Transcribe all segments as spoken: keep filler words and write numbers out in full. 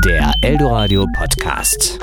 Der Eldoradio Podcast.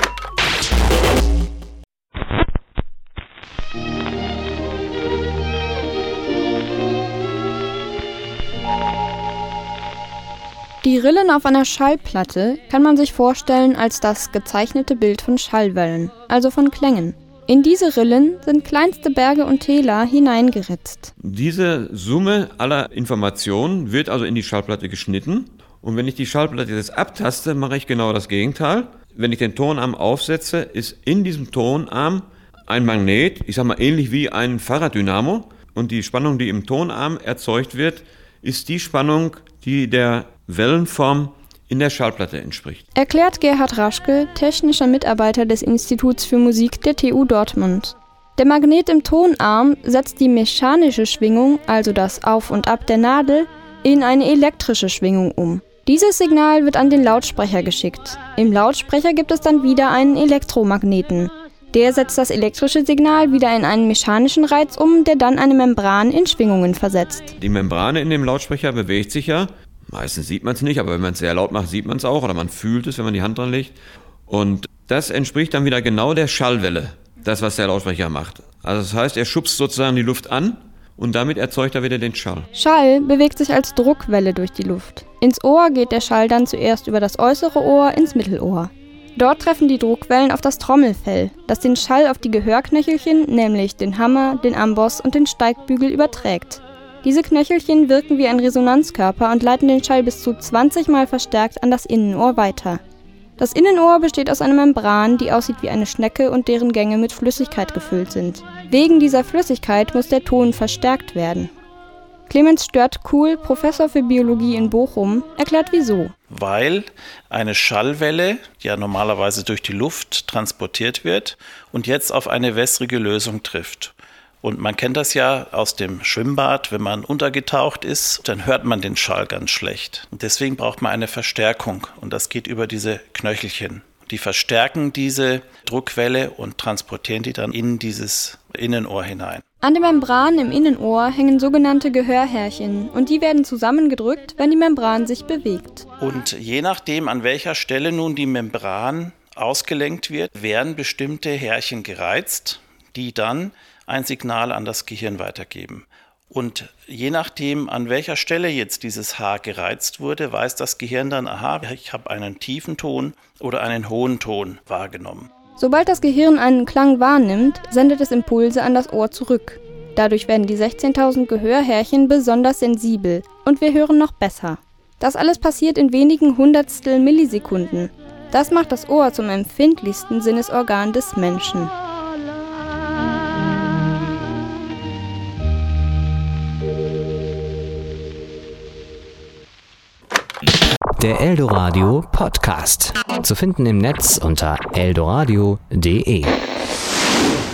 Die Rillen auf einer Schallplatte kann man sich vorstellen als das gezeichnete Bild von Schallwellen, also von Klängen. In diese Rillen sind kleinste Berge und Täler hineingeritzt. Diese Summe aller Informationen wird also in die Schallplatte geschnitten. Und wenn ich die Schallplatte jetzt abtaste, mache ich genau das Gegenteil. Wenn ich den Tonarm aufsetze, ist in diesem Tonarm ein Magnet, ich sage mal ähnlich wie ein Fahrraddynamo. Und die Spannung, die im Tonarm erzeugt wird, ist die Spannung, die der Wellenform in der Schallplatte entspricht. Erklärt Gerhard Raschke, technischer Mitarbeiter des Instituts für Musik der T U Dortmund. Der Magnet im Tonarm setzt die mechanische Schwingung, also das Auf und Ab der Nadel, in eine elektrische Schwingung um. Dieses Signal wird an den Lautsprecher geschickt. Im Lautsprecher gibt es dann wieder einen Elektromagneten. Der setzt das elektrische Signal wieder in einen mechanischen Reiz um, der dann eine Membran in Schwingungen versetzt. Die Membrane in dem Lautsprecher bewegt sich ja. Meistens sieht man es nicht, aber wenn man es sehr laut macht, sieht man es auch oder man fühlt es, wenn man die Hand dran legt. Und das entspricht dann wieder genau der Schallwelle, das, was der Lautsprecher macht. Also das heißt, er schubst sozusagen die Luft an und damit erzeugt er wieder den Schall. Schall bewegt sich als Druckwelle durch die Luft. Ins Ohr geht der Schall dann zuerst über das äußere Ohr ins Mittelohr. Dort treffen die Druckwellen auf das Trommelfell, das den Schall auf die Gehörknöchelchen, nämlich den Hammer, den Amboss und den Steigbügel überträgt. Diese Knöchelchen wirken wie ein Resonanzkörper und leiten den Schall bis zu zwanzig Mal verstärkt an das Innenohr weiter. Das Innenohr besteht aus einer Membran, die aussieht wie eine Schnecke und deren Gänge mit Flüssigkeit gefüllt sind. Wegen dieser Flüssigkeit muss der Ton verstärkt werden. Clemens Stört-Kuhl, Professor für Biologie in Bochum, erklärt wieso. Weil eine Schallwelle ja normalerweise durch die Luft transportiert wird und jetzt auf eine wässrige Lösung trifft. Und man kennt das ja aus dem Schwimmbad, wenn man untergetaucht ist, dann hört man den Schall ganz schlecht. Und deswegen braucht man eine Verstärkung und das geht über diese Knöchelchen. Die verstärken diese Druckwelle und transportieren die dann in dieses Innenohr hinein. An der Membran im Innenohr hängen sogenannte Gehörhärchen und die werden zusammengedrückt, wenn die Membran sich bewegt. Und je nachdem, an welcher Stelle nun die Membran ausgelenkt wird, werden bestimmte Härchen gereizt, die dann ein Signal an das Gehirn weitergeben. Und je nachdem, an welcher Stelle jetzt dieses Haar gereizt wurde, weiß das Gehirn dann, aha, ich habe einen tiefen Ton oder einen hohen Ton wahrgenommen. Sobald das Gehirn einen Klang wahrnimmt, sendet es Impulse an das Ohr zurück. Dadurch werden die sechzehntausend Gehörhärchen besonders sensibel und wir hören noch besser. Das alles passiert in wenigen Hundertstel Millisekunden. Das macht das Ohr zum empfindlichsten Sinnesorgan des Menschen. Der Eldoradio Podcast. Zu finden im Netz unter eldoradio punkt de.